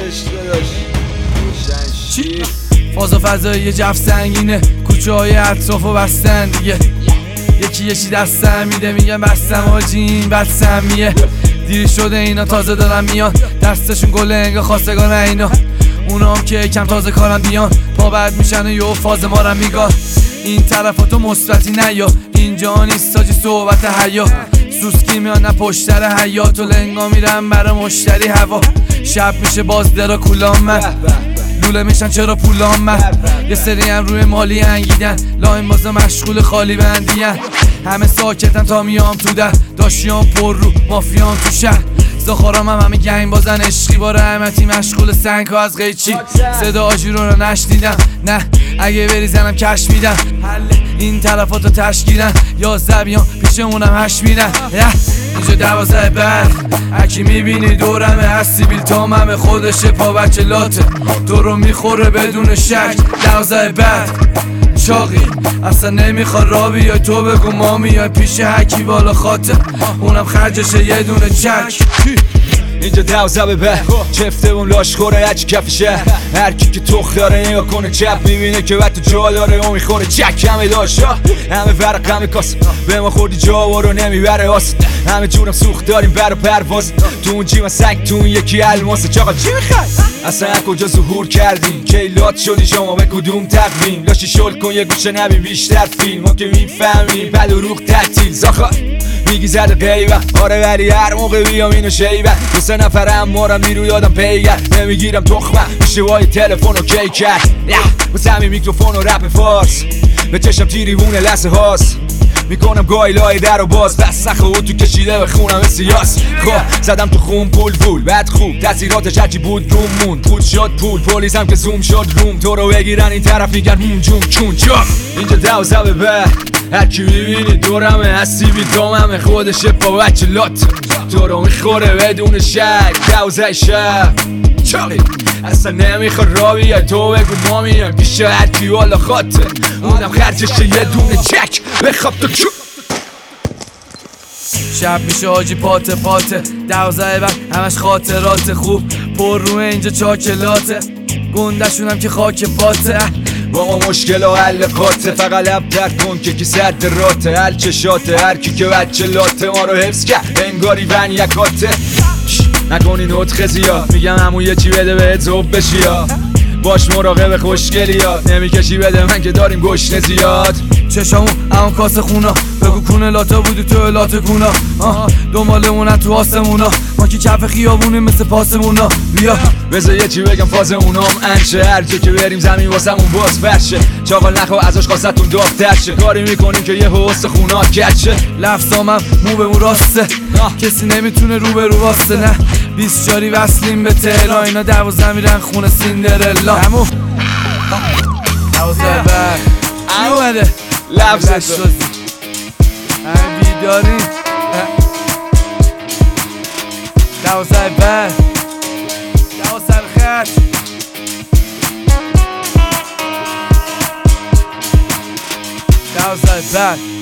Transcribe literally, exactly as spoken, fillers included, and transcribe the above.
چی؟ فاز و فضایی جف سنگینه، کوچه های اطراف و بستن دیگه. یکی یکی دستم میده میگم بستم آجی این بستم میه. دیر شده اینا تازه دارن میان، دستشون گله انگا خواستگان اینا. اونا هم که کم تازه کارم بیان، پا بعد میشن و یه فاز ما رو میگار. این طرفاتو مثبتی نیا، اینجا نیست تاجی صحبت حیا. سوسکی میان نه پشتر حیات و لنگا میرم برای مشتری هوا. شب میشه باز درا کولام من لوله میشن چرا پولام من. یه سری هم روی مالی انگیدن، لاین بازه مشغول خالی بندین. همه ساکتن تا میام تو در، داشیام پر رو مافیام تو شهر. زخارام هم همه گنگ بازن عشقی با رحمتی مشغول سنگ ها از قیچی. صدا آجیرون رو نشنیدم نه اگه بری زنم کش میدم. این طرفاتو تشکیلن یا زبیان پیشمونم هش میرن. اینجا دوازده بعد اکی میبینی دورمه، هستی بیل تاممه خودشه پا بچه لاته. تو رو میخوره بدون شک دوازده بعد چاقی اصلا نمیخواد را بیای تو بگو ما میای پیش حکی بالا خاطر اونم خرجشه یه دونه چک. اینجا دوزه به به چفته اون لاش خوره هچی کفشه. هر کی که تخ داره نگاه کنه چپ میبینه که وقت جا داره اون میخوره چک. همه داشتا همه ورق همه کاس به ما خوردی جا و رو نمیبره آس. همه جونم سوخت داریم برا پرواز، تو اون جیمه سنگ تو اون یکی الماسه. چاقا چی میخوای؟ اصلا کجا ظهور کردیم کیلات شدی شما به کدوم تقویم؟ لاشی شل کن یه گوشه نبین بیشتر فیلم ما که میفهمیم بد و روخ تعطیل. زاخا میگی زده قیبه آره ولی هر موقع بیام اینو شیبه. دو سه نفرم مارم نیرو یادم پیگر نمیگیرم تخمه میشه وای تلفن و کی کرد. واسه همین میکروفون و رپ فارس به چشم تیریوونه لحظه هاست. میکنم گاهی لای در و باز بس نخه تو کشیده به خونم سیاس. خب زدم تو خون پول پول بعد خوب تاثیراتش هرچی بود روم مون. پول شد پول پلیس هم که زوم شد روم تو رو بگیرن این طرف میگن هون جون چون چاپ. اینجا دوزه به به هرکی میبینی دورمه، هستی بی داممه خودشه پا بچه لات. تو رو میخوره بدون شک دوزه شب چاقی اصلا نمیخواد را بیای تو بگو ما میایم پیش هرکی والا خاطر اونم خرجشه یه دونه چک بخواب تو چو. شب میشه آجی پاته پاته دوزه بعد همش خاطرات خوب پر روی اینجا چاکلاته. گندشونم که خاک پاته با ما مشکل و حل قاطه. فقط لب ترد کن که کی صد راته حل چشاته هرکی که بچه لاته ما رو حفظ کرد انگاری ون یکاته. نکنی نطخه زیاد میگم همون یه چی بده بهت زوب بشی یا باش مراقب خوشگلی ها نمیکشی بده من که داریم گشنه زیاد. چشامون اون کاسه خونا بگو کونه لاته بودی تو لاته کونا. دنبالمونن تو آسمونا ما که کف خیابونیم مثل پاسمونا. بیا بذار یه چی بگم فاز اونام انشه هر جا که بریم زمین واسمون باز فرشه. چاقال نخوا ازش خواستتون داغ‌تر شه کاری میکنیم که یه حوست خونات کچه. لفظامم مو به مو راسته کسی نمیتونه رو به رو واسته. نه بیست جاری وصلیم به تهران اینا دوازه میرن خونه سیندرلا. همو دوازه بر چی اومده؟ لفظ تو همه بیدارین دوازه بر دوازه خط دوازه بر